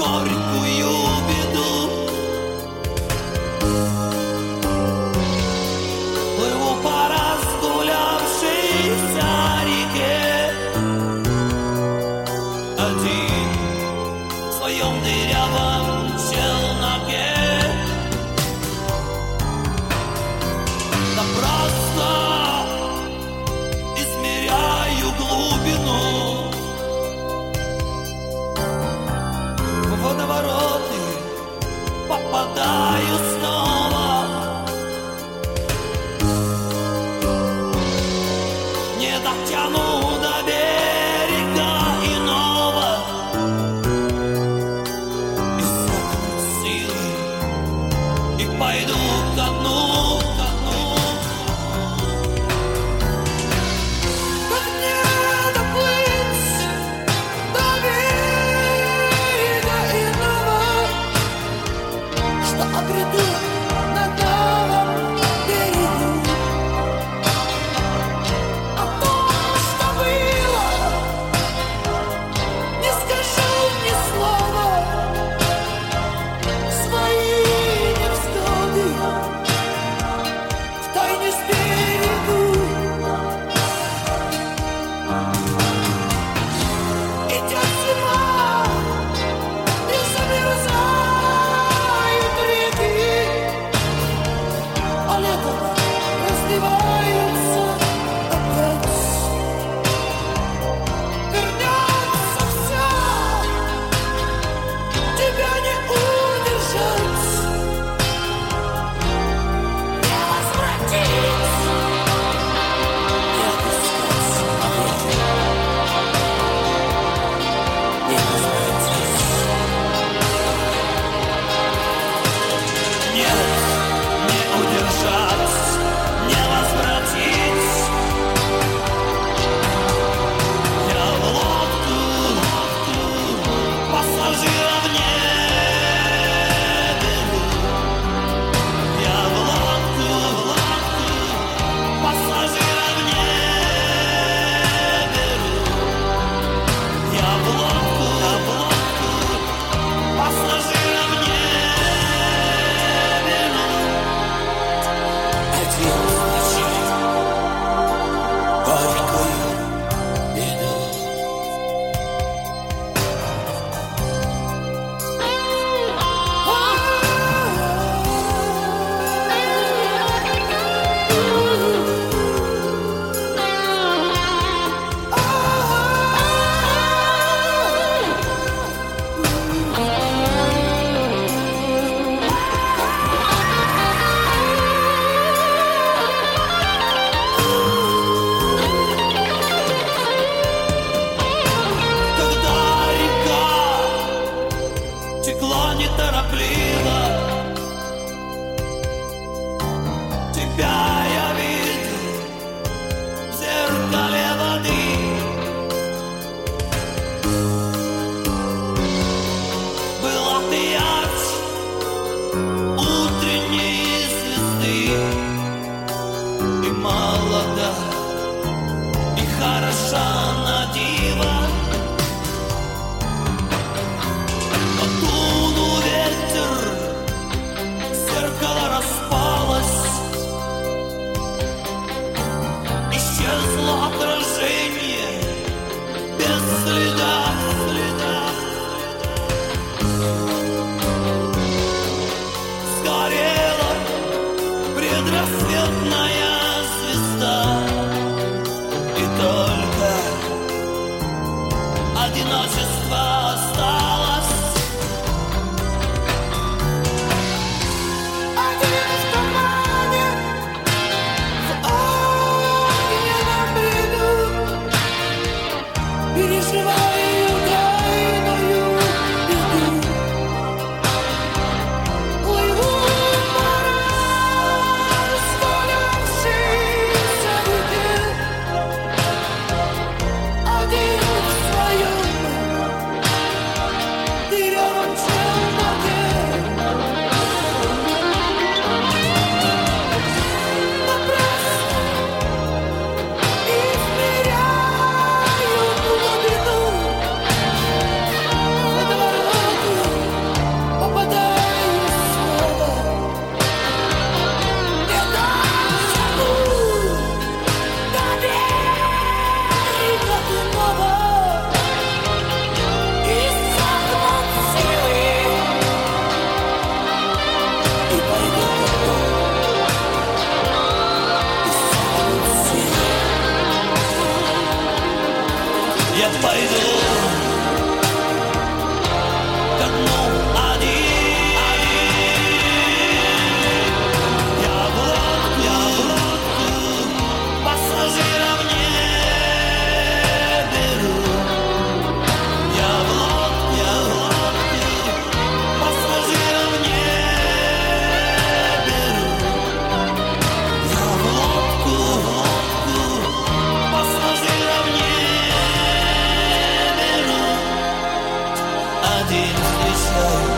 горькую беду. Плыву по разгулявшейся реке, один в своем дырявом челноке. Да просто измеряю глубину. В водовороты попадаю снова. Не дотяну до берега иного. Иссякнут силы и пойду ко дну, ко дну. Как мне доплыть до берега иного, что обреду на новом берегу? О том, что было, не скажу ни слова. Свои невзгоды втайне сберегу. Идет зима, и замерзают реки, а летом разливаются опять. Вернется все, тебя не удержать, не возвратить, не отыскать ответы, не возвратить. Нет, не удержать, не возвратить. Я в лодку, пассажиров не беру. Я в лодку, пассажиров не беру. Я в лодку, пассажиров не беру. Один в ночи горькую беду. Когда река текла неторопливо, тебя я видел в зеркале воды. Была ты ярче утренней звезды, и молода, и хороша на диво. Но дунул ветер, зеркало распалось, исчезло отражение без следа, следа. Сгорела предрассветная звезда, и только одиночество осталось. Один в тумане, в огненном бреду, переживаю тайную беду. один встречаю.